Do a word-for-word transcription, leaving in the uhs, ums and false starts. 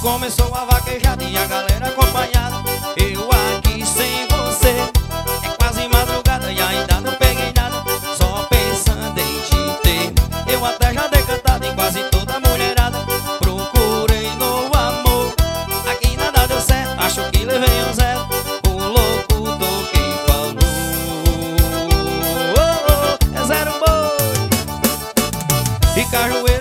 Começou a vaquejada e a galera acompanhada. Eu aqui sem você, é quase madrugada e ainda não peguei nada. Só pensando em te ter, eu até já dei cantada em quase toda a mulherada. Procurei no amor, aqui nada deu certo, acho que levei um zero. O locutor quem falou, oh, oh, é zero boi. E cajueiro